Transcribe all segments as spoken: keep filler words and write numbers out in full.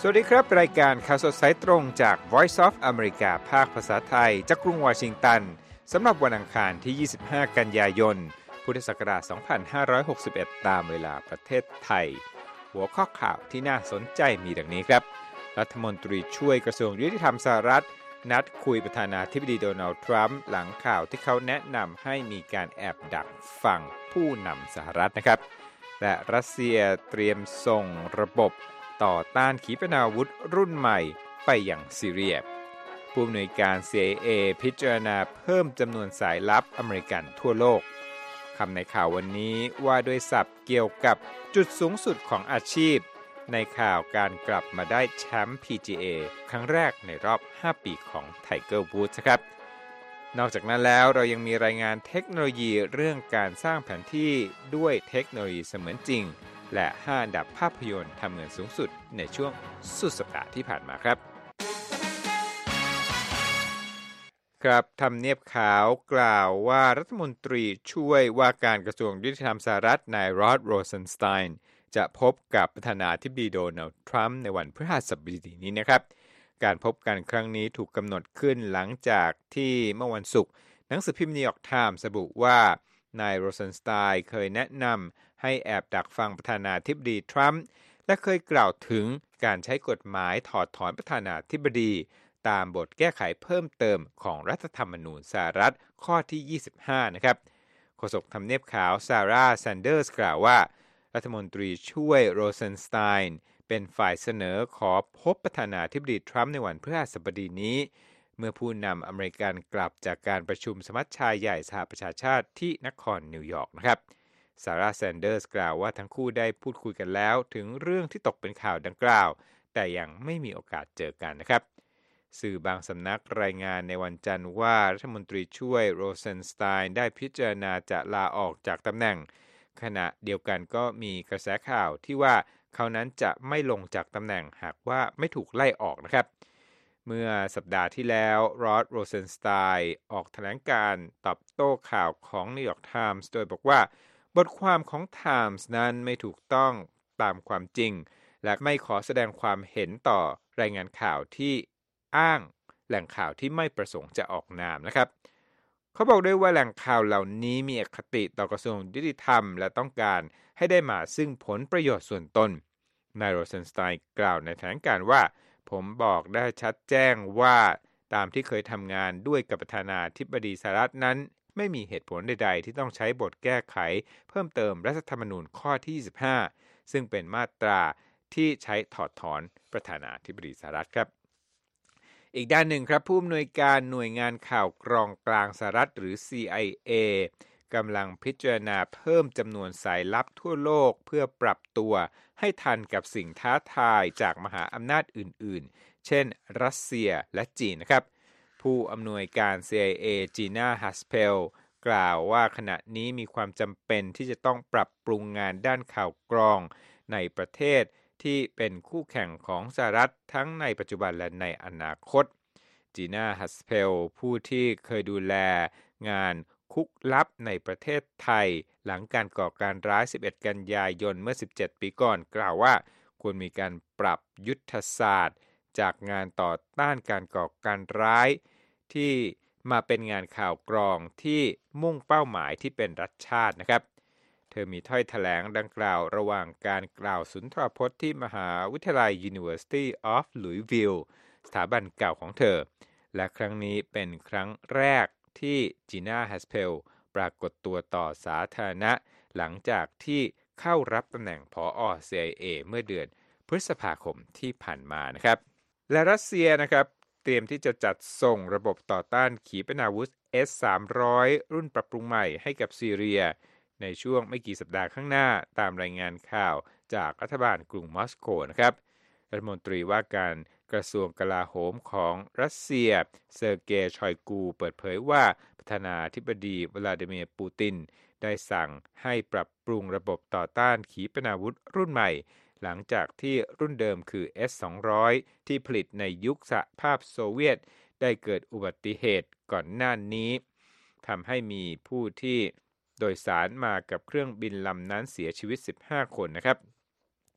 สวัสดีครับรายการข่าวสดสายตรงจาก Voice of America ภาคภาษาไทยจากกรุงวอชิงตันสำหรับวันอังคารที่ยี่สิบห้ากันยายนพุทธศักราชสองพันห้าร้อยหกสิบเอ็ดตามเวลาประเทศไทยหัวข้อข่าวที่น่าสนใจมีดังนี้ครับรัฐมนตรีช่วยกระทรวงยุติธรรมสหรัฐนัดคุยประธานาธิบดีโดนัลด์ทรัมป์หลังข่าวที่เขาแนะนำให้มีการแอบดักฟังผู้นำสหรัฐนะครับและรัสเซียเตรียมส่งระบบต่อต้านขีปนาวุธรุ่นใหม่ไปยังซีเรียผู้อำนวยการ ซี ไอ เอ พิจารณาเพิ่มจำนวนสายลับอเมริกันทั่วโลกคำในข่าววันนี้ว่าด้วยศัพท์เกี่ยวกับจุดสูงสุดของอาชีพในข่าวการกลับมาได้แชมป์ พี จี เอ ครั้งแรกในรอบห้าปีของ Tiger Woods ครับนอกจากนั้นแล้วเรายังมีรายงานเทคโนโลยีเรื่องการสร้างแผนที่ด้วยเทคโนโลยีเสมือนจริงและห้าอันดับภาพยนตร์ทำเงินสูงสุดในช่วงสุดสัปดาห์ที่ผ่านมาครับครับทำเนียบขาวกล่าวว่ารัฐมนตรีช่วยว่าการกระทรวงยุติธรรมสหรัฐนายรอดโรเซนสไตน์จะพบกับประธานาธิบดีโดนัลด์ทรัมป์ในวันพฤหัสบดีนี้นะครับการพบกันครั้งนี้ถูกกำหนดขึ้นหลังจากที่เมื่อวันศุกร์หนังสือพิมพ์นิวยอร์กไทม์ระบุว่านายโรเซนสไตน์เคยแนะนำให้แอบดักฟังประธานาธิบดีทรัมป์และเคยกล่าวถึงการใช้กฎหมายถอดถอนประธานาธิบดีตามบทแก้ไขเพิ่มเติมของรัฐธรรมนูญสหรัฐข้อที่ยี่สิบห้านะครับโฆษกทำเนียบขาวซาร่าแซนเดอร์สกล่าวว่ารัฐมนตรีช่วยโรเซนสไตน์เป็นฝ่ายเสนอขอพบประธานาธิบดีทรัมป์ในวันพฤหัสบดีนี้เมื่อผู้นำอเมริกันกลับจากการประชุมสมัชชาใหญ่สหประชาชาติที่นครนิวยอร์กนะครับซาร่าแซนเดอร์สกล่าวว่าทั้งคู่ได้พูดคุยกันแล้วถึงเรื่องที่ตกเป็นข่าวดังกล่าวแต่ยังไม่มีโอกาสเจอกันนะครับสื่อบางสำนักรายงานในวันจันทร์ว่ารัฐมนตรีช่วยโรเซนสไตน์ได้พิจารณาจะลาออกจากตำแหน่งขณะเดียวกันก็มีกระแสข่าวที่ว่าเขานั้นจะไม่ลงจากตำแหน่งหากว่าไม่ถูกไล่ออกนะครับเมื่อสัปดาห์ที่แล้วรอดโรเซนสไตน์ออกแถลงการณ์ตอบโต้ข่าวของนิวยอร์กไทมส์โดยบอกว่าบทความของไทมส์นั้นไม่ถูกต้องตามความจริงและไม่ขอแสดงความเห็นต่อรายงานข่าวที่อ้างแหล่งข่าวที่ไม่ประสงค์จะออกนามนะครับเขาบอกด้วยว่าแหล่งข่าวเหล่านี้มีอคติต่อกระทรวงยุติธรรมและต้องการให้ได้มาซึ่งผลประโยชน์ส่วนตนนายโรเซนสไตน์กล่าวในแถลงการณ์ว่าผมบอกได้ชัดแจ้งว่าตามที่เคยทำงานด้วยกับประธานาธิบดีสหรัฐนั้นไม่มีเหตุผลใดๆที่ต้องใช้บทแก้ไขเพิ่มเติมรัฐธรรมนูญข้อที่ยี่สิบห้าซึ่งเป็นมาตราที่ใช้ถอดถอนประธานาธิบดีสหรัฐครับอีกด้านหนึ่งครับผู้อำนวยการหน่วยงานข่าวกรองกลางสหรัฐหรือ ซี ไอ เอ กำลังพิจารณาเพิ่มจำนวนสายลับทั่วโลกเพื่อปรับตัวให้ทันกับสิ่งท้าทายจากมหาอำนาจอื่นๆเช่นรัสเซียและจีนนะครับผู้อำนวยการ ซี ไอ เอ จีน่า ฮัสเพลกล่าวว่าขณะนี้มีความจำเป็นที่จะต้องปรับปรุงงานด้านข่าวกรองในประเทศที่เป็นคู่แข่งของสหรัฐทั้งในปัจจุบันและในอนาคตจีน่า ฮัสเพลผู้ที่เคยดูแลงานคุกลับในประเทศไทยหลังการก่อการร้ายสิบเอ็ดกันยายนเมื่อสิบเจ็ดปีก่อนกล่าวว่าควรมีการปรับยุทธศาสตร์จากงานต่อต้านการก่อการร้ายที่มาเป็นงานข่าวกรองที่มุ่งเป้าหมายที่เป็นรัฐชาตินะครับเธอมีถ้อยแถลงดังกล่าวระหว่างการกล่าวสุนทรพจน์ที่มหาวิทยาลัย University of Louisville สถาบันเก่าของเธอและครั้งนี้เป็นครั้งแรกที่จีน่า ฮัสเพลปรากฏตัวต่อสาธารณะหลังจากที่เข้ารับตำแหน่งผอ. ซี ไอ เอ เมื่อเดือนพฤษภาคมที่ผ่านมานะครับและรัสเซียนะครับเตรียมที่จะจัดส่งระบบต่อต้านขีปนาวุธ เอส สามร้อย รุ่นปรับปรุงใหม่ให้กับซีเรียในช่วงไม่กี่สัปดาห์ข้างหน้าตามรายงานข่าวจากรัฐบาลกรุงมอสโกนะครับรัฐมนตรีว่าการกระทรวงกลาโหมของรัสเซียเซอร์เกย์ชอยกูเปิดเผยว่าประธานาธิบดีวลาดิเมียร์ปูตินได้สั่งให้ปรับปรุงระบบต่อต้านขีปนาวุธรุ่นใหม่หลังจากที่รุ่นเดิมคือ เอส สองร้อย ที่ผลิตในยุคสหภาพโซเวียตได้เกิดอุบัติเหตุก่อนหน้านี้ทำให้มีผู้ที่โดยสารมากับเครื่องบินลำนั้นเสียชีวิตสิบห้าคนนะครับ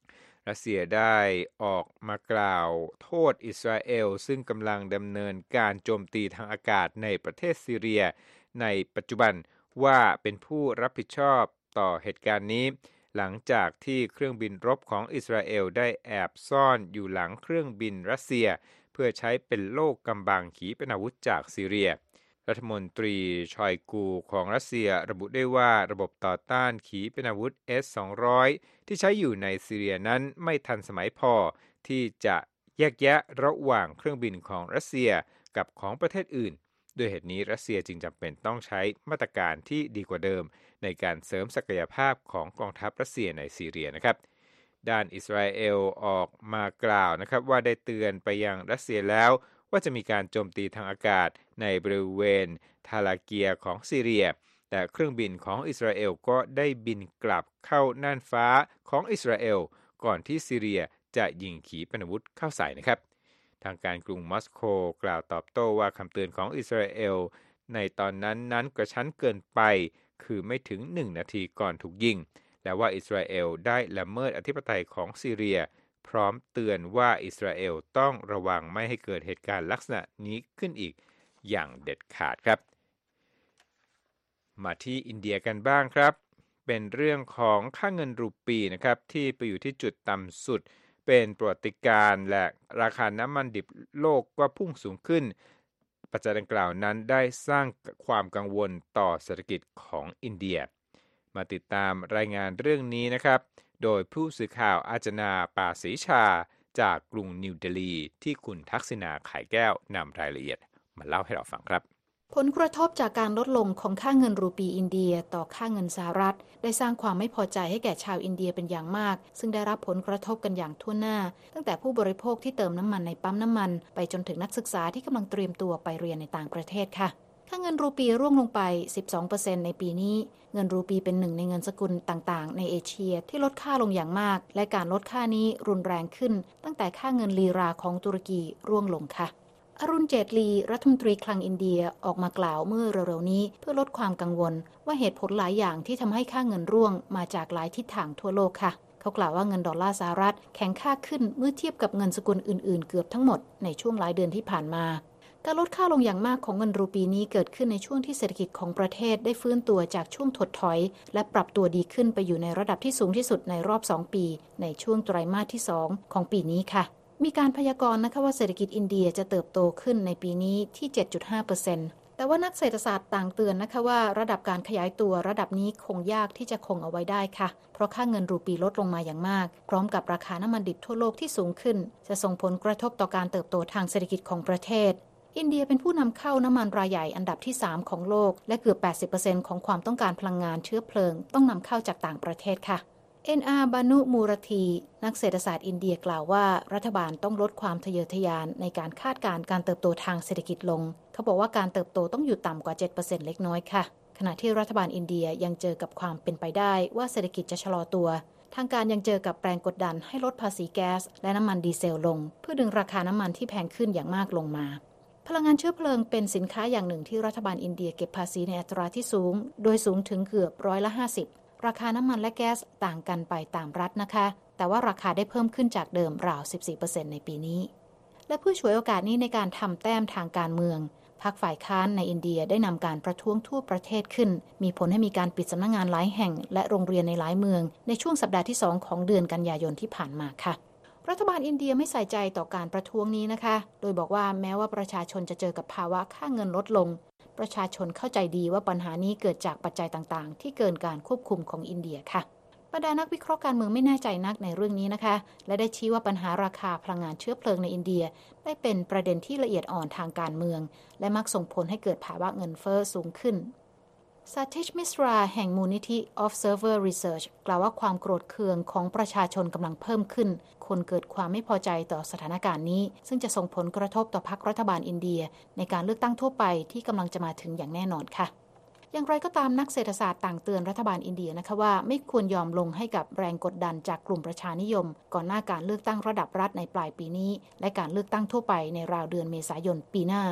รัสเซียได้ออกมากล่าวโทษอิสราเอลซึ่งกำลังดำเนินการโจมตีทางอากาศในประเทศซีเรียในปัจจุบันว่าเป็นผู้รับผิดชอบต่อเหตุการณ์นี้หลังจากที่เครื่องบินรบของอิสราเอลได้แอบซ่อนอยู่หลังเครื่องบินรัสเซียเพื่อใช้เป็นโล่กำบังขีปนาวุธจากซีเรียรัฐมนตรีชอยกูของรัสเซียระบุได้ว่าระบบต่อต้านขีปนาวุธ เอส สองร้อย ที่ใช้อยู่ในซีเรียนั้นไม่ทันสมัยพอที่จะแยกแยะระหว่างเครื่องบินของรัสเซียกับของประเทศอื่นด้วยเหตุนี้รัสเซียจึงจำเป็นต้องใช้มาตรการที่ดีกว่าเดิมในการเสริมศักยภาพของกองทัพรัสเซียในซีเรียนะครับด้านอิสราเอลออกมากล่าวนะครับว่าได้เตือนไปยังรัสเซียแล้วว่าจะมีการโจมตีทางอากาศในบริเวณทาลาเกียของซีเรียแต่เครื่องบินของอิสราเอลก็ได้บินกลับเข้าน่านฟ้าของอิสราเอลก่อนที่ซีเรียจะยิงขีปนาวุธเข้าใส่นะครับทางการกรุงมอสโกกล่าวตอบโต้ว่าคำเตือนของอิสราเอลในตอนนั้นนั้นกระชั้นเกินไปคือไม่ถึงหนึ่งนาทีก่อนถูกยิงและว่าอิสราเอลได้ละเมิดอธิปไตยของซีเรียพร้อมเตือนว่าอิสราเอลต้องระวังไม่ให้เกิดเหตุการณ์ลักษณะนี้ขึ้นอีกอย่างเด็ดขาดครับมาที่อินเดียกันบ้างครับเป็นเรื่องของค่าเงินรูปีนะครับที่ไปอยู่ที่จุดต่ำสุดเป็นประวัติการณ์และราคาน้ำมันดิบโลกก็พุ่งสูงขึ้นปัจจัยดังกล่าวนั้นได้สร้างความกังวลต่อเศรษฐกิจของอินเดียมาติดตามรายงานเรื่องนี้นะครับโดยผู้สื่อข่าวอาจนาปาศรีชาจากกรุงนิวเดลีที่คุณทักษิณาไข่แก้วนำรายละเอียดมาเล่าให้เราฟังครับผลกระทบจากการลดลงของค่าเงินรูปีอินเดียต่อค่าเงินสหรัฐได้สร้างความไม่พอใจให้แก่ชาวอินเดียเป็นอย่างมากซึ่งได้รับผลกระทบกันอย่างทั่วหน้าตั้งแต่ผู้บริโภคที่เติมน้ำมันในปั๊มน้ำมันไปจนถึงนักศึกษาที่กำลังเตรียมตัวไปเรียนในต่างประเทศค่ะค่าเงินรูปีร่วงลงไป สิบสองเปอร์เซ็นต์ ในปีนี้เงินรูปีเป็นหนึ่งในเงินสกุลต่างๆในเอเชียที่ลดค่าลงอย่างมากและการลดค่านี้รุนแรงขึ้นตั้งแต่ค่าเงินลีราของตุรกีร่วงลงค่ะอรุณเจตลีรัฐมนตรีคลังอินเดียออกมากล่าวเมื่อเร็วๆนี้เพื่อลดความกังวลว่าเหตุผลหลายอย่างที่ทำให้ค่าเงินร่วงมาจากหลายทิศทางทั่วโลกค่ะเขากล่าวว่าเงินดอลลาร์สหรัฐแข็งค่าขึ้นเมื่อเทียบกับเงินสกุลอื่นๆเกือบทั้งหมดในช่วงหลายเดือนที่ผ่านมาการลดค่าลงอย่างมากของเงินรูปีนี้เกิดขึ้นในช่วงที่เศรษฐกิจของประเทศได้ฟื้นตัวจากช่วงถดถอยและปรับตัวดีขึ้นไปอยู่ในระดับที่สูงที่สุดในรอบสองปีในช่วงไตรมาสที่สองของปีนี้ค่ะมีการพยากรณ์นะคะว่าเศรษฐกิจอินเดียจะเติบโตขึ้นในปีนี้ที่ เจ็ดจุดห้าเปอร์เซ็นต์ แต่ว่านักเศรษฐศาสตร์ต่างเตือนนะคะว่าระดับการขยายตัวระดับนี้คงยากที่จะคงเอาไว้ได้ค่ะเพราะค่าเงินรูปีลดลงมาอย่างมากพร้อมกับราคาน้ำมันดิบทั่วโลกที่สูงขึ้นจะส่งผลกระทบต่อการเติบโตทางเศรษฐกิจของประเทศอินเดียเป็นผู้นำเข้าน้ำมันรายใหญ่อันดับที่สามของโลกและเกือบ แปดสิบเปอร์เซ็นต์ ของความต้องการพลังงานเชื้อเพลิงต้องนำเข้าจากต่างประเทศค่ะเอ็น อาร์ บานุมูรธีนักเศรษฐศาสตร์อินเดียกล่าวว่ารัฐบาลต้องลดความทะเยอทะยานในการคาดการณ์การเติบโตทางเศรษฐกิจลงเขาบอกว่าการเติบโตต้องอยู่ต่ำกว่า เจ็ดเปอร์เซ็นต์ เล็กน้อยค่ะขณะที่รัฐบาลอินเดียยังเจอกับความเป็นไปได้ว่าเศรษฐกิจจะชะลอตัวทางการยังเจอกับแรงกดดันให้ลดภาษีแก๊สและน้ำมันดีเซลลงเพื่อดึงราคาน้ำมันที่แพงขึ้นอย่างมากลงมาพลังงานเชื้อเพลิงเป็นสินค้าอย่างหนึ่งที่รัฐบาลอินเดียเก็บภาษีในอัตราที่สูงโดยสูงถึงเกือบร้อยละห้าสิบราคาน้ำมันและแก๊สต่างกันไปตามรัฐนะคะแต่ว่าราคาได้เพิ่มขึ้นจากเดิมราว สิบสี่เปอร์เซ็นต์ ในปีนี้และเพื่อฉวยโอกาสนี้ในการทำแต้มทางการเมืองพรรคฝ่ายค้านในอินเดียได้นำการประท้วงทั่วประเทศขึ้นมีผลให้มีการปิดสำนักงานหลายแห่งและโรงเรียนในหลายเมืองในช่วงสัปดาห์ที่สองของเดือนกันยายนที่ผ่านมาค่ะรัฐบาลอินเดียไม่ใส่ใจต่อการประท้วงนี้นะคะโดยบอกว่าแม้ว่าประชาชนจะเจอกับภาวะค่าเงินลดลงประชาชนเข้าใจดีว่าปัญหานี้เกิดจากปัจจัยต่างๆที่เกินการควบคุมของอินเดียค่ะบรรดานักวิเคราะห์การเมืองไม่แน่ใจนักในเรื่องนี้นะคะและได้ชี้ว่าปัญหาราคาพลังงานเชื้อเพลิงในอินเดียได้เป็นประเด็นที่ละเอียดอ่อนทางการเมืองและมักส่งผลให้เกิดภาวะเงินเฟ้อสูงขึ้นซาทิชมิสราแห่งมูลนิธิ Observer Research กล่าวว่าความโกรธเคืองของประชาชนกำลังเพิ่มขึ้นคนเกิดความไม่พอใจต่อสถานการณ์นี้ซึ่งจะส่งผลกระทบต่อพรรครัฐบาลอินเดียในการเลือกตั้งทั่วไปที่กำลังจะมาถึงอย่างแน่นอนค่ะอย่างไรก็ตามนักเศรษฐศาสตร์ต่างเตือนรัฐบาลอินเดียนะคะว่าไม่ควรยอมลงให้กับแรงกดดันจากกลุ่มประชานิยมก่อนหน้าการเลือกตั้งระดับรัฐในปลายปีนี้และการเลือกตั้งทั่วไปในราวเดือนเมษายนปีหน้า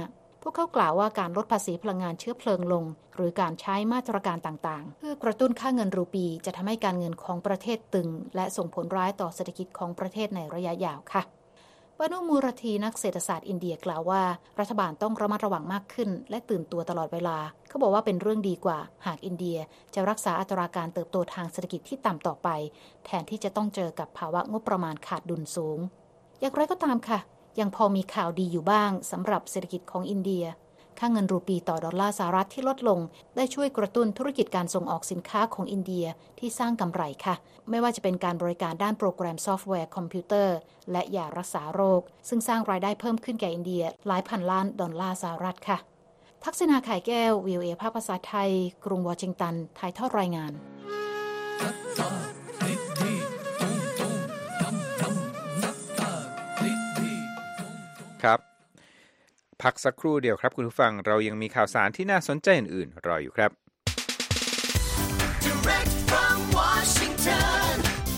พวกเขากล่าวว่าการลดภาษีพลังงานเชื้อเพลิงลงหรือการใช้มาตรการต่างๆเพื่อกระตุ้นค่าเงินรูปีจะทำให้การเงินของประเทศตึงและส่งผลร้ายต่อเศรษฐกิจของประเทศในระยะยาวค่ะบานุมูรธีนักเศรษฐศาสตร์อินเดียกล่าวว่ารัฐบาลต้องระมัดระวังมากขึ้นและตื่นตัวตลอดเวลาเขาบอกว่าเป็นเรื่องดีกว่าหากอินเดียจะรักษาอัตราการเติบโตทางเศรษฐกิจที่ต่ำต่อไปแทนที่จะต้องเจอกับภาวะงบประมาณขาดดุลสูงอย่างไรก็ตามค่ะยังพอมีข่าวดีอยู่บ้างสำหรับเศรษฐกิจของอินเดียค่าเงินรูปีต่อดอลลาร์สหรัฐที่ลดลงได้ช่วยกระตุ้นธุรกิจการส่งออกสินค้าของอินเดียที่สร้างกำไรค่ะไม่ว่าจะเป็นการบริการด้านโปรแกรมซอฟต์แวร์คอมพิวเตอร์และยารักษาโรคซึ่งสร้างรายได้เพิ่มขึ้นแก่อินเดียหลายพันล้านดอลลาร์สหรัฐค่ะทักษิณา ข่ายแก้ว วี โอ เอ ภาคภาษาไทยกรุงวอชิงตันถ่ายทอดรายงานครับพักสักครู่เดียวครับคุณผู้ฟังเรายังมีข่าวสารที่น่าสนใจอื่นๆรออยู่ครับ Direct from Washington,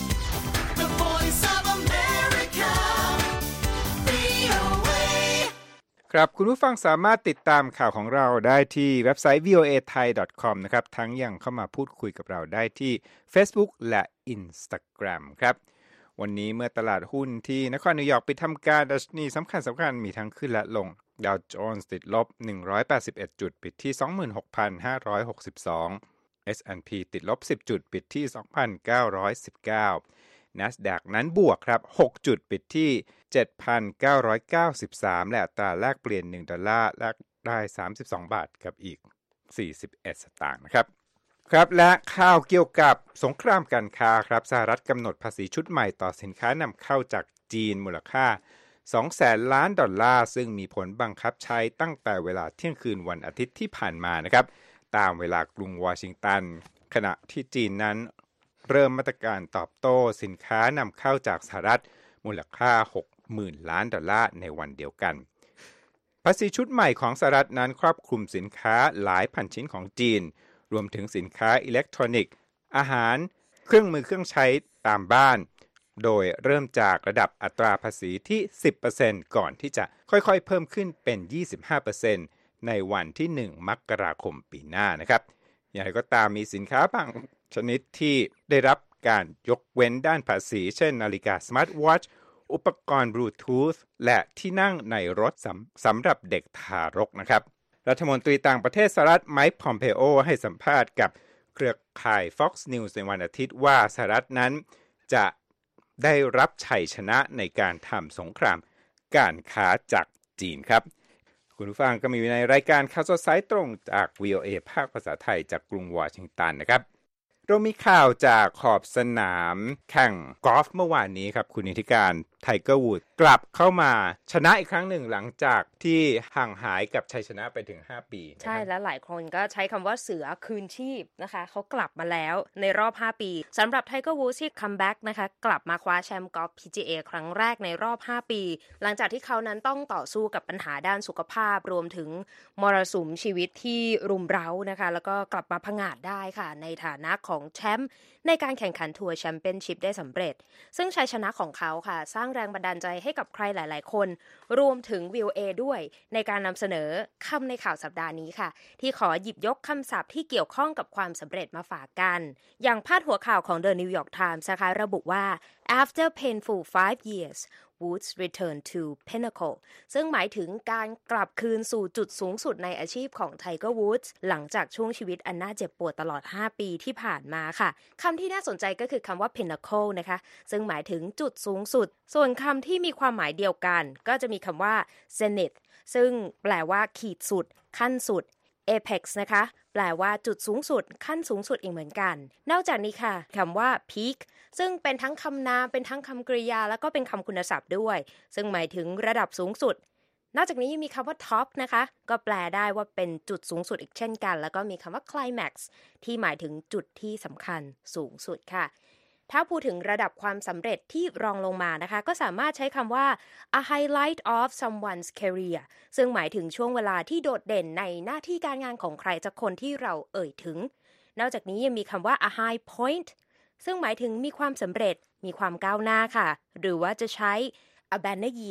the voice of America, วี โอ เอครับคุณผู้ฟังสามารถติดตามข่าวของเราได้ที่เว็บไซต์ วี โอ เอ ไทย ดอท คอม นะครับทั้งยังเข้ามาพูดคุยกับเราได้ที่ Facebook และ Instagram ครับวันนี้เมื่อตลาดหุ้นที่นครนิวยอร์กปิดทำการดัชนีสำคัญสำคัญมีทั้งขึ้นและลงดาวโจนส์ติดลบหนึ่งร้อยแปดสิบเอ็ดจุดปิดที่ สองหมื่นหกพันห้าร้อยหกสิบสอง เอส แอนด์ พี ติดลบสิบจุดปิดที่ สองพันเก้าร้อยสิบเก้า NASDAQ นั้นบวกครับหกจุดปิดที่ เจ็ดพันเก้าร้อยเก้าสิบสาม และอัตราแลกเปลี่ยนหนึ่งดอลลาร์แลกได้สามสิบสองบาทกับอีกสี่สิบเอ็ดสตางค์นะครับครับและข่าวเกี่ยวกับสงครามการค้าครับสหรัฐกำหนดภาษีชุดใหม่ต่อสินค้านำเข้าจากจีนมูลค่าสองแสนล้านดอลลาร์ซึ่งมีผลบังคับใช้ตั้งแต่เวลาเที่ยงคืนวันอาทิตย์ที่ผ่านมานะครับตามเวลากรุงวอชิงตันขณะที่จีนนั้นเริ่มมาตรการตอบโต้สินค้านำเข้าจากสหรัฐมูลค่า หกหมื่นล้านดอลลาร์ในวันเดียวกันภาษีชุดใหม่ของสหรัฐนั้นครอบคลุมสินค้าหลายพันชิ้นของจีนรวมถึงสินค้าอิเล็กทรอนิกส์อาหารเครื่องมือเครื่องใช้ตามบ้านโดยเริ่มจากระดับอัตราภาษีที่ สิบเปอร์เซ็นต์ ก่อนที่จะค่อยๆเพิ่มขึ้นเป็น ยี่สิบห้าเปอร์เซ็นต์ ในวันที่หนึ่งมกราคมปีหน้านะครับอย่างไรก็ตามมีสินค้าบางชนิดที่ได้รับการยกเว้นด้านภาษีเช่นนาฬิกาสมาร์ทวอทช์อุปกรณ์บลูทูธและที่นั่งในรถสำสำหรับเด็กทารกนะครับรัฐมนตรีต่างประเทศสหรัฐไมค์ พอมเพโอให้สัมภาษณ์กับเครือข่าย Fox News ในวันอาทิตย์ว่าสหรัฐนั้นจะได้รับชัยชนะในการทำสงครามการค้าจากจีนครับคุณผู้ฟังก็มีในรายการข่าวสดสายตรงจาก วี โอ เอ ภาคภาษาไทยจากกรุงวอชิงตันนะครับเรามีข่าวจากขอบสนามแข่งกอล์ฟเมื่อวานนี้ครับคุณนิติการไทเกอร์วูดส์กลับเข้ามาชนะอีกครั้งหนึ่งหลังจากที่ห่างหายกับชัยชนะไปถึงห้าปีใช่และหลายคนก็ใช้คำว่าเสือคืนชีพนะคะเขากลับมาแล้วในรอบห้าปีสำหรับไทเกอร์วูดส์ที่คัมแบ็กนะคะกลับมาคว้าแชมป์กอล์ฟ พี จี เอ ครั้งแรกในรอบห้าปีหลังจากที่เขานั้นต้องต่อสู้กับปัญหาด้านสุขภาพรวมถึงมรสุมชีวิตที่รุมเร้านะคะแล้วก็กลับมาผงาดได้ค่ะในฐานะของแชมป์ในการแข่งขันทัวร์แชมเปี้ยนชิพได้สำเร็จซึ่งชัยชนะของเขาค่ะสร้างแรงบันดาลใจให้กับใครหลายๆคนรวมถึง วี โอ เอ ด้วยในการนำเสนอคำในข่าวสัปดาห์นี้ค่ะที่ขอหยิบยกคำศัพท์ที่เกี่ยวข้องกับความสำเร็จมาฝากกันอย่างพาดหัวข่าวของ The New York Times นะคะระบุว่า after painful five years Woods return to pinnacle ซึ่งหมายถึงการกลับคืนสู่จุดสูงสุดในอาชีพของ Tiger Woods หลังจากช่วงชีวิตอันน่าเจ็บปวดตลอดห้าปีที่ผ่านมาค่ะคำที่น่าสนใจก็คือคำว่า pinnacle นะคะซึ่งหมายถึงจุดสูงสุดส่วนคำที่มีความหมายเดียวกันก็จะมีคำว่า zenith ซึ่งแปลว่าขีดสุดขั้นสุด apex นะคะแปลว่าจุดสูงสุดขั้นสูงสุดอีกเหมือนกันนอกจากนี้ค่ะคำว่า peak ซึ่งเป็นทั้งคำนามเป็นทั้งคำกริยาแล้วก็เป็นคำคุณศัพท์ด้วยซึ่งหมายถึงระดับสูงสุดนอกจากนี้ยังมีคำว่า top นะคะก็แปลได้ว่าเป็นจุดสูงสุดอีกเช่นกันแล้วก็มีคำว่า climax ที่หมายถึงจุดที่สำคัญสูงสุดค่ะถ้าพูดถึงระดับความสำเร็จที่รองลงมานะคะก็สามารถใช้คำว่า a highlight of someone's career ซึ่งหมายถึงช่วงเวลาที่โดดเด่นในหน้าที่การงานของใครสักคนที่เราเอ่ยถึงนอกจากนี้ยังมีคำว่า a high point ซึ่งหมายถึงมีความสำเร็จมีความก้าวหน้าค่ะหรือว่าจะใช้ a banner year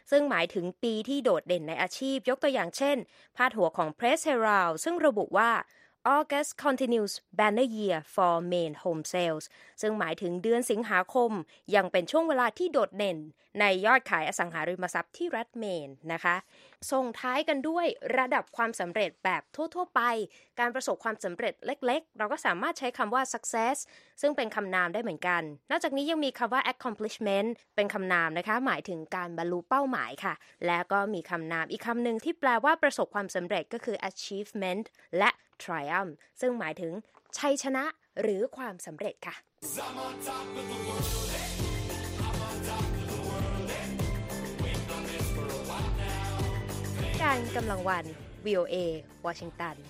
ซึ่งหมายถึงปีที่โดดเด่นในอาชีพยกตัวอย่างเช่นพาดหัวของ Press Herald ซึ่งระบุว่า August continues banner year for Main home sales ซึ่งหมายถึงเดือนสิงหาคมยังเป็นช่วงเวลาที่โดดเด่นในยอดขายอสังหาริมทรัพย์ที่รัฐเมนนะคะส่งท้ายกันด้วยระดับความสำเร็จแบบทั่วๆไปการประสบความสำเร็จเล็กๆเราก็สามารถใช้คำว่า success ซึ่งเป็นคำนามได้เหมือนกันนอกจากนี้ยังมีคำว่า accomplishment เป็นคำนามนะคะหมายถึงการบรรลุเป้าหมายค่ะแล้วก็มีคำนามอีกคำหนึ่งที่แปลว่าประสบความสำเร็จก็คือ achievement และ triumph ซึ่งหมายถึงชัยชนะหรือความสำเร็จค่ะการกำลังวัน วี โอ เอ วอชิงตัน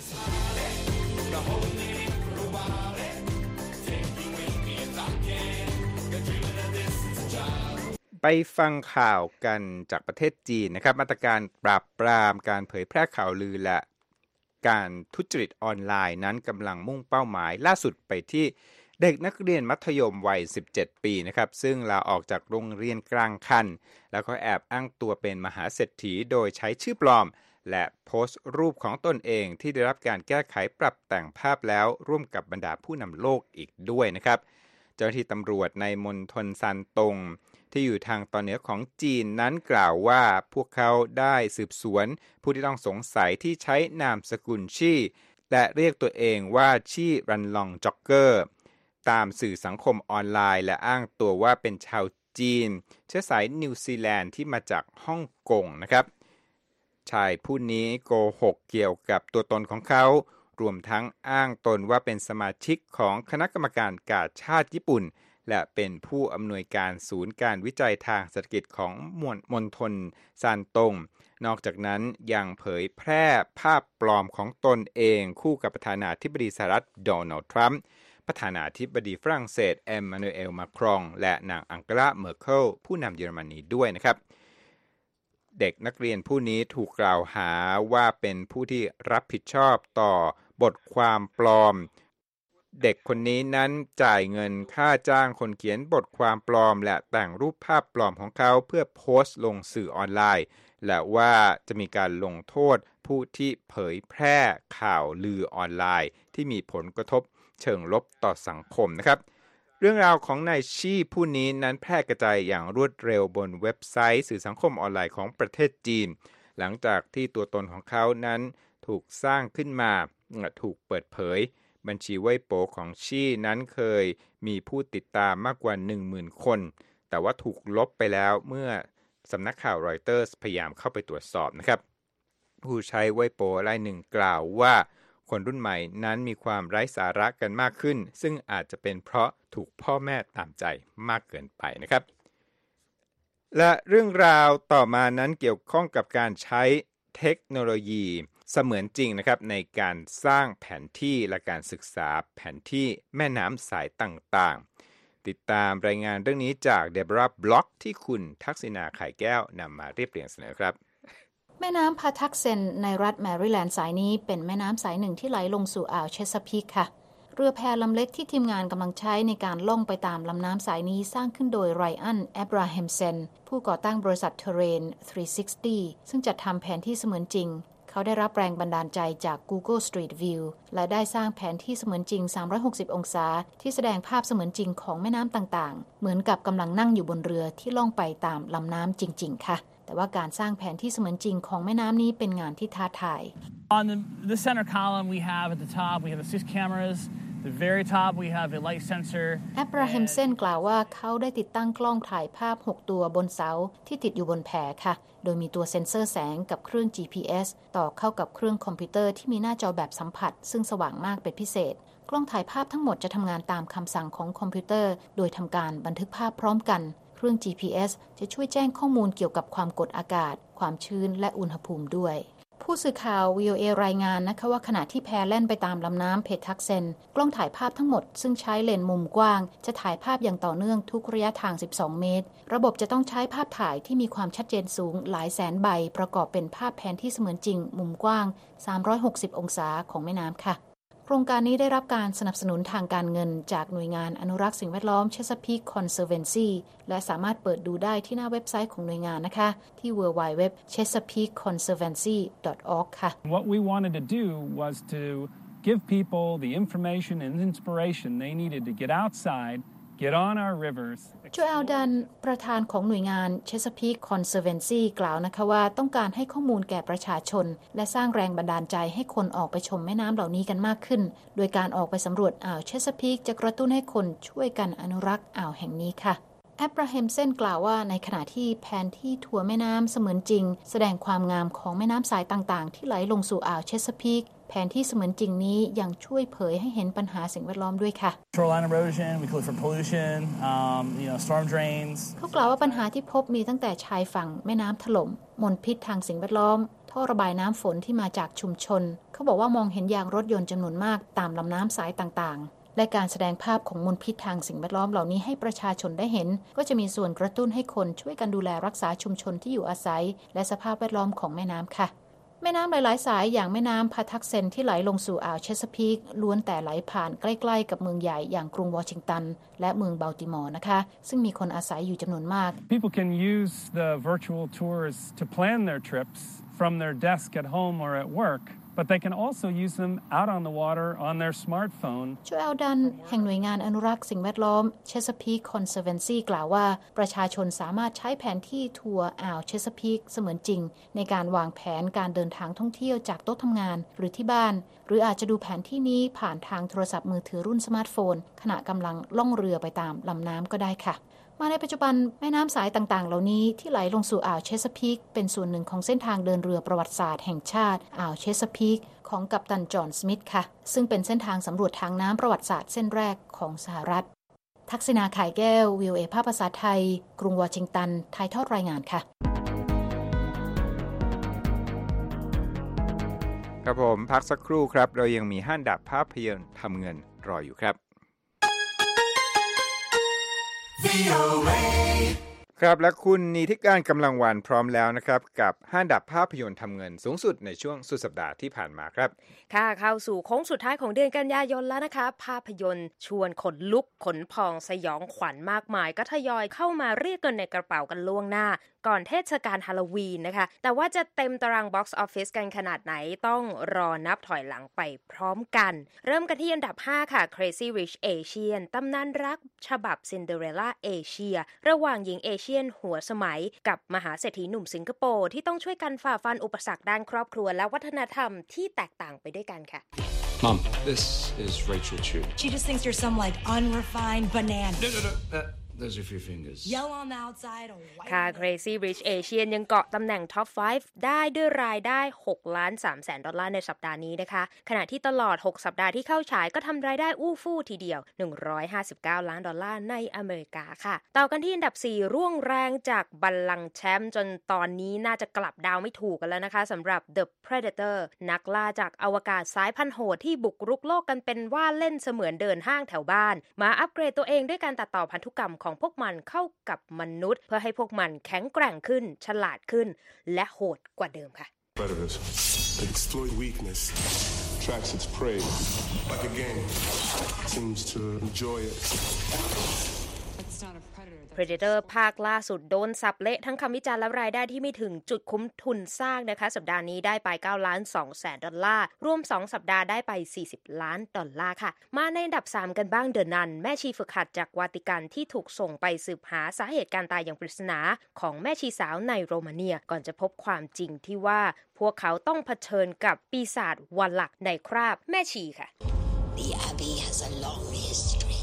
ไปฟังข่าวกันจากประเทศจีนนะครับมาตรการปราบปรามการเผยแพร่ข่าวลือและการทุจริตออนไลน์นั้นกำลังมุ่งเป้าหมายล่าสุดไปที่เด็กนักเรียนมัธยมวัยสิบเจ็ดปีนะครับซึ่งลาออกจากโรงเรียนกลางคันแล้วก็แอบอ้างตัวเป็นมหาเศรษฐีโดยใช้ชื่อปลอมและโพสต์รูปของตนเองที่ได้รับการแก้ไขปรับแต่งภาพแล้วร่วมกับบรรดาผู้นำโลกอีกด้วยนะครับเจ้าหน้าที่ตำรวจในมณฑลซานตงที่อยู่ทางตอนเหนือของจีนนั้นกล่าวว่าพวกเขาได้สืบสวนผู้ที่ต้องสงสัยที่ใช้นามสกุลชี่และเรียกตัวเองว่าชี่รันลองจ็อกเกอร์ตามสื่อสังคมออนไลน์และอ้างตัวว่าเป็นชาวจีนเชื้อสายนิวซีแลนด์ที่มาจากฮ่องกงนะครับชายผู้นี้โกหกเกี่ยวกับตัวตนของเขารวมทั้งอ้างตนว่าเป็นสมาชิกของคณะกรรมการกาชาดญี่ปุ่นและเป็นผู้อำนวยการศูนย์การวิจัยทางเศรษฐกิจของมณฑลซานตงนอกจากนั้นยังเผยแพร่ภาพปลอมของตนเองคู่กับประธานาธิบดีสหรัฐโดนัลด์ทรัมป์ประธานาธิบดีฝรั่งเศสเอ็มมานูเอลมาครองและนางอังเกลาเมอร์เคิลผู้นำเยอรมนีด้วยนะครับเด็กนักเรียนผู้นี้ถูกกล่าวหาว่าเป็นผู้ที่รับผิดชอบต่อบทความปลอมเด็กคนนี้นั้นจ่ายเงินค่าจ้างคนเขียนบทความปลอมและแต่งรูปภาพปลอมของเขาเพื่อโพสต์ลงสื่อออนไลน์และว่าจะมีการลงโทษผู้ที่เผยแพร่ข่าวลือออนไลน์ที่มีผลกระทบเชิงลบต่อสังคมนะครับเรื่องราวของนายชี่ผู้นี้นั้นแพร่กระจายอย่างรวดเร็วบนเว็บไซต์สื่อสังคมออนไลน์ของประเทศจีนหลังจากที่ตัวตนของเขานั้นถูกสร้างขึ้นมาถูกเปิดเผยบัญชีไว่โป๋ของชี่นั้นเคยมีผู้ติดตามมากกว่า หนึ่งหมื่น คนแต่ว่าถูกลบไปแล้วเมื่อสำนักข่าวรอยเตอร์สพยายามเข้าไปตรวจสอบนะครับผู้ใช้ไว่โป๋รายหนึ่งกล่าวว่าคนรุ่นใหม่นั้นมีความไร้สาระกันมากขึ้นซึ่งอาจจะเป็นเพราะถูกพ่อแม่ตามใจมากเกินไปนะครับและเรื่องราวต่อมานั้นเกี่ยวข้องกับการใช้เทคโนโลยีเสมือนจริงนะครับในการสร้างแผนที่และการศึกษาแผนที่แม่น้ำสายต่างๆติดตามรายงานเรื่องนี้จากเดบราบล็อกที่คุณทักษิณาไข่แก้วนำมาเรียบเรียงเสนอครับแม่น้ำพาทักเซนในรัฐแมริแลนด์สายนี้เป็นแม่น้ำสายหนึ่งที่ไหลลงสู่อ่าวเชสพีคค่ะเรือแพลำเล็กที่ทีมงานกำลังใช้ในการล่องไปตามลำน้ำสายนี้สร้างขึ้นโดยไรอันแอบราฮัมเซนผู้ก่อตั้งบริษัทเทเรนสามร้อยหกสิบซึ่งจัดทำแผนที่เสมือนจริงเขาได้รับแรงบันดาลใจจาก Google Street View และได้สร้างแผนที่เสมือนจริงสามร้อยหกสิบองศาที่แสดงภาพเสมือนจริงของแม่น้ำต่างๆเหมือนกับกำลังนั่งอยู่บนเรือที่ล่องไปตามลำน้ำจริงๆค่ะแต่ว่าการสร้างแผนที่เสมือนจริงของแม่น้ำนี้เป็นงานที่ท้าทาย On the, the center column we have at the top we have the six cameras the very top we have a light sensor แอบราฮัมเซนกล่าวว่าเขาได้ติดตั้งกล้องถ่ายภาพหกตัวบนเสาที่ติดอยู่บนแพค่ะโดยมีตัวเซ็นเซอร์แสงกับเครื่อง จี พี เอส ต่อเข้ากับเครื่องคอมพิวเตอร์ที่มีหน้าจอแบบสัมผัสซึ่งสว่างมากเป็นพิเศษกล้องถ่ายภาพทั้งหมดจะทำงานตามคำสั่งของคอมพิวเตอร์โดยทำการบันทึกภาพพร้อมกันเครื่อง จี พี เอส จะช่วยแจ้งข้อมูลเกี่ยวกับความกดอากาศความชื้นและอุณหภูมิด้วยผู้สื่อข่าว วี โอ เอ รายงานนะคะว่าขณะที่แพแล่นไปตามลำน้ำเพทักเซนกล้องถ่ายภาพทั้งหมดซึ่งใช้เลนส์มุมกว้างจะถ่ายภาพอย่างต่อเนื่องทุกระยะทางสิบสองเมตรระบบจะต้องใช้ภาพถ่ายที่มีความชัดเจนสูงหลายแสนใบประกอบเป็นภาพแผนที่เสมือนจริงมุมกว้างสามร้อยหกสิบองศาของแม่น้ำค่ะครงการนี้ได้รับการสนับสนุนทางการเงินจากหน่วยงานอนุรักษ์สิ่งแวดล้อม Chesapeake Conservancy และสามารถเปิดดูได้ที่หน้าเว็บไซต์ของหน่วยงานนะคะที่ ดับเบิลยู ดับเบิลยู ดับเบิลยู ดอท chesapeake conservancy ดอท ออร์ก ค่ะ What we wanted to do was to give people the information and inspiration they needed to get outside, get on our rivers. โจเอลดันประธานของหน่วยงาน Chesapeake Conservancy กล่าวนะคะว่าต้องการให้ข้อมูลแก่ประชาชนและสร้างแรงบันดาลใจให้คนออกไปชมแม่น้ำเหล่านี้กันมากขึ้นโดยการออกไปสำรวจอ่าว Chesapeake จะกระตุ้นให้คนช่วยกันอนุรักษ์อ่าวแห่งนี้ค่ะแอบราฮัมเซนกล่าวว่าในขณะที่แผนที่ทัวร์แม่น้ำเสมือนจริงแสดงความงามของแม่น้ำสายต่างๆที่ไหลลงสู่อ่าว Chesapeake แผนที่เสมือนจริงนี้ยังช่วยเผยให้เห็นปัญหาสิ่งแวดล้อมด้วยค่ะ Shoreline erosion, we look for pollution, um, you know, storm drains. เขากล่าวว่าปัญหาที่พบมีตั้งแต่ชายฝั่งแม่น้ำถล่มมลพิษทางสิ่งแวดล้อมท่อระบายน้ำฝนที่มาจากชุมชนเขาบอกว่ามองเห็นยางรถยนต์จำนวนมากตามลำน้ำสายต่างๆและการแสดงภาพของมลพิษทางสิ่งแวดล้อมเหล่านี้ให้ประชาชนได้เห็นก็จะมีส่วนกระตุ้นให้คนช่วยกันดูแลรักษาชุมชนที่อยู่อาศัยและสภาพแวดล้อมของแม่น้ำค่ะแม่น้ำหลายๆสายอย่างแม่น้ำพาทักเซนที่ไหลลงสู่อ่าวเชสพีกล้วนแต่ไหลผ่านใกล้ๆกับเมืองใหญ่อย่างกรุงวอชิงตันและเมืองบัลติมอร์นะคะซึ่งมีคนอาศัยอยู่จำนวนมาก People can use the virtual tours to plan their trips from their desk at home or at work.But they can also use them out on the water on their smartphone. โจเอลดันแห่งหน่วยงานอนุรักษ์สิ่งแวดล้อม Chesapeake Conservancy กล่าวว่าประชาชนสามารถใช้แผนที่ทัวร์อ่าว Chesapeake เสมือนจริงในการวางแผนการเดินทางท่องเที่ยวจากโต๊ะทำงานหรือที่บ้านหรืออาจจะดูแผนที่นี้ผ่านทางโทรศัพท์มือถือรุ่นสมาร์ทโฟนขณะกำลังล่องเรือไปตามลำน้ำก็ได้ค่ะมาในปัจจุบันแม่น้ำสายต่างๆเหล่านี้ที่ไหลลงสู่อ่าวเชสพีกเป็นส่วนหนึ่งของเส้นทางเดินเรือประวัติศาสตร์แห่งชาติอ่าวเชสพีกของกัปตันจอห์นสมิธค่ะซึ่งเป็นเส้นทางสำรวจทางน้ำประวัติศาสตร์เส้นแรกของสหรัฐทักษิณา ข่ายแก้ว วี โอ เอ ภาคภาษาไทยกรุงวอชิงตันถ่ายทอดรายงานค่ะครับผมพักสักครู่ครับเรายังมีห้าอันดับภาพยนตร์ทำเงินรออยู่ครับครับและคุณนิติการกำลังวันพร้อมแล้วนะครับกับห้าอันดับภาพยนตร์ทำเงินสูงสุดในช่วงสุดสัปดาห์ที่ผ่านมาครับค่ะเข้าสู่โค้งสุดท้ายของเดือนกันยายนแล้วนะคะภาพยนตร์ชวนขนลุกขนพองสยองขวัญมากมายก็ทยอยเข้ามาเรียกเงินในกระเป๋ากันล่วงหน้าก่อนเทศกาลฮาโลวีนนะคะแต่ว่าจะเต็มตาราง Box Office กันขนาดไหนต้องรอนับถอยหลังไปพร้อมกันเริ่มกันที่อันดับห้าค่ะ Crazy Rich Asian ตำนานรักฉบับ Cinderella Asia ระหว่างหญิงเอเชียนหัวสมัยกับมหาเศรษฐีหนุ่มสิงคโปร์ที่ต้องช่วยกันฝ่าฟันอุปสรรคด้านครอบครัวและวัฒนธรรมที่แตกต่างไปด้วยกันค่ะ Mom, this is Rachel Chu. She just thinks you're some like unrefined banana. No, no, no. That, those are a few fingers. Yellow on the outside, a white ค่ะ on the Crazy Rich Asian ยังเกาะตำแหน่ง Top ห้า ได้ด้วยรายได้หกล้านสามแสนดอลลาร์ในสัปดาห์นี้นะคะขณะที่ตลอดหกสัปดาห์ที่เข้าฉายก็ทำรายได้อู้ฟู่ทีเดียวหนึ่งร้อยห้าสิบเก้าล้านดอลลาร์ในอเมริกาค่ะต่อกันที่อันดับสี่ร่วงแรงจากบัลลังก์แชมป์จนตอนนี้น่าจะกลับดาวไม่ถูกกันแล้วนะคะสำหรับ The Predator นักล่าจากอวกาศสายพันธุ์โหดที่บุกรุกโลกกันเป็นว่าเล่นเสมือนเดินห้างแถวบ้านมาอัปเกรดตัวเองด้วยการตัดต่อพันธุกรรมของพวกมันเข้ากับมนุษย์เพื่อให้พวกมันแข็งแกร่งขึ้นฉลาดขึ้นและโหดกว่าเดิมค่ะ Predators exploit weakness, tracks its prey like a game, seems to enjoy it. Predator ภาคล่าสุดโดนสับเละทั้งคำวิจารณ์และรายได้ที่ไม่ถึงจุดคุ้มทุนสร้างนะคะสัปดาห์นี้ได้ไปเก้าล้านสองแสนดอลลาร์รวมสองสัปดาห์ได้ไปสี่สิบล้านดอลลาร์ค่ะมาในอันดับสามกันบ้างเดอะนันแม่ชีฝึกหัดจากวาติกันที่ถูกส่งไปสืบหาสาเหตุการตายอย่างปริศนาของแม่ชีสาวในโรมาเนียก่อนจะพบความจริงที่ว่าพวกเขาต้องเผชิญกับปีศาจวันหลักในคราบแม่ชีค่ะ The Abbey has a long history.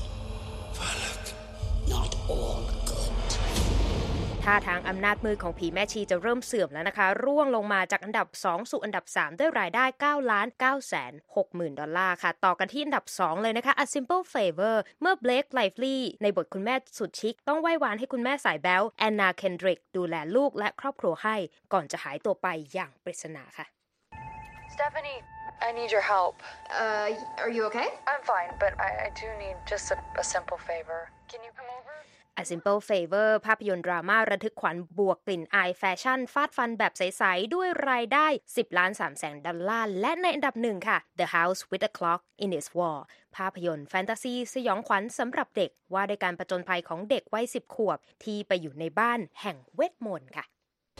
Not all good. ท่าทางอำนาจมืดของผีแม่ชีจะเริ่มเสื่อมแล้วนะคะร่วงลงมาจากอันดับสองสู่อันดับสามด้วยรายได้เก้าล้านเก้าแสนหกหมื่นดอลลาร์ค่ะต่อกันที่อันดับสองเลยนะคะ A Simple Favor เมื่อ Blake Lively ในบทคุณแม่สุดชิคต้องไหว้วานให้คุณแม่สายแบ๊วแอนนาเคนดริกดูแลลูกและครอบครัวให้ก่อนจะหายตัวไปอย่างปริศนาค่ะ Stephanie, I need your help. Uh, are you okay? I'm fine, but I, I do need just a, a simple favor. Can you come over? A Simple Favor ภาพยนตร์ดราม่าระทึกขวัญบวกกลิ่นอายแฟชั่นฟาดฟันแบบใสๆด้วยรายได้สิบล้านสามแสนดอลลาร์และในอันดับหนึ่งค่ะ The House with a Clock in its Wall ภาพยนตร์แฟนตาซีสยองขวัญสำหรับเด็กว่าด้วยการผจญภัยของเด็กวัยสิบขวบที่ไปอยู่ในบ้านแห่งเวทมนต์ค่ะ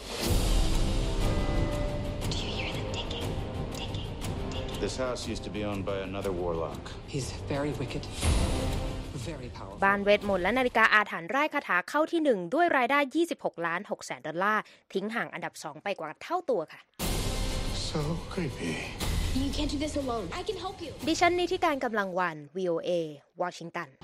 This house used to be owned by another warlock. He's very wicked, very powerful. บ้านเวทมนต์และนาฬิกาอาถรรพ์ไร้คาถาเข้าที่หนึ่งด้วยรายได้ยี่สิบหกล้านหกแสนดอลลาร์ทิ้งห่างอันดับสองไปกว่าเท่าตัวค่ะ So creepy. You can't do this alone. I can help you. ดิฉันนิติการกำลังวัน วี โอ เอ วอชิงตัน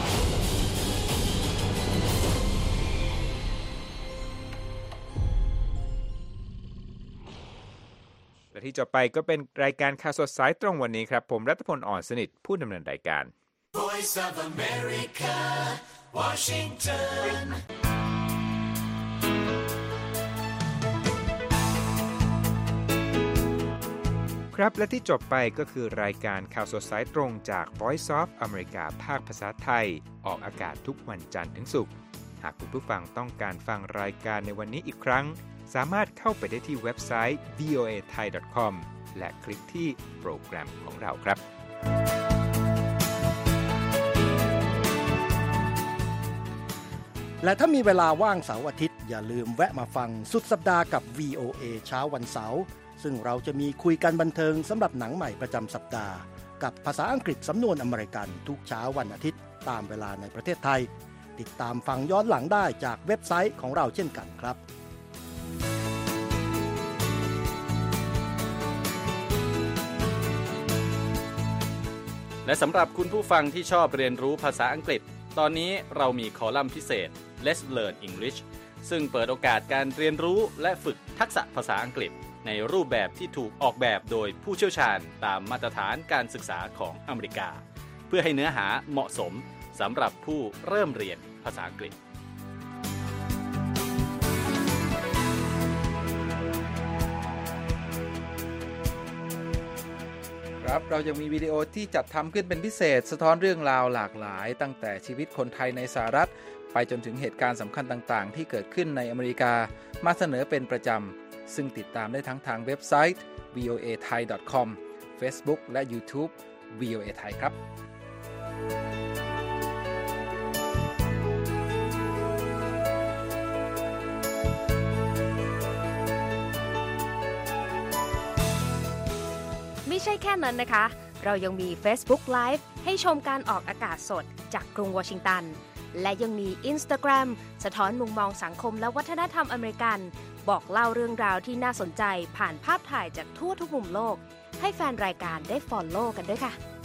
และที่จะไปก็เป็นรายการข่าวสดสายตรงวันนี้ครับผมรัตพล อ่อนสนิทผู้ดำเนินรายการ Voice of America, Washington. ครับและที่จบไปก็คือรายการข่าวสดสายตรงจาก Voice of America ภาคภาษาไทยออกอากาศทุกวันจันทร์ถึงศุกร์หากคุณผู้ฟังต้องการฟังรายการในวันนี้อีกครั้งสามารถเข้าไปได้ที่เว็บไซต์ วี โอ เอ ไทย ดอท คอม และคลิกที่โปรแกรมของเราครับและถ้ามีเวลาว่างเสาร์อาทิตย์อย่าลืมแวะมาฟังสุดสัปดาห์กับ วี โอ เอ เช้าวันเสาร์ซึ่งเราจะมีคุยกันบันเทิงสำหรับหนังใหม่ประจำสัปดาห์กับภาษาอังกฤษสำนวนอเมริกันทุกเช้าวันอาทิตย์ตามเวลาในประเทศไทยติดตามฟังย้อนหลังได้จากเว็บไซต์ของเราเช่นกันครับและสำหรับคุณผู้ฟังที่ชอบเรียนรู้ภาษาอังกฤษตอนนี้เรามีคอลัมน์พิเศษ Let's Learn English ซึ่งเปิดโอกาสการเรียนรู้และฝึกทักษะภาษาอังกฤษในรูปแบบที่ถูกออกแบบโดยผู้เชี่ยวชาญตามมาตรฐานการศึกษาของอเมริกาเพื่อให้เนื้อหาเหมาะสมสำหรับผู้เริ่มเรียนภาษาอังกฤษครับเรายังมีวิดีโอที่จัดทำขึ้นเป็นพิเศษสะท้อนเรื่องราวหลากหลายตั้งแต่ชีวิตคนไทยในสหรัฐไปจนถึงเหตุการณ์สำคัญต่างๆที่เกิดขึ้นในอเมริกามาเสนอเป็นประจำซึ่งติดตามได้ทั้งทางเว็บไซต์ วี โอ เอ ไทย ดอท คอม Facebook และ YouTube วี โอ เอ ไทยครับไม่ใช่แค่นั้นนะคะเรายังมี Facebook Live ให้ชมการออกอากาศสดจากกรุงวอชิงตันและยังมี Instagram สะท้อนมุมมองสังคมและวัฒนธรรมอเมริกันบอกเล่าเรื่องราวที่น่าสนใจผ่านภาพถ่ายจากทั่วทุกมุมโลกให้แฟนรายการได้ follow กันด้วยค่ะ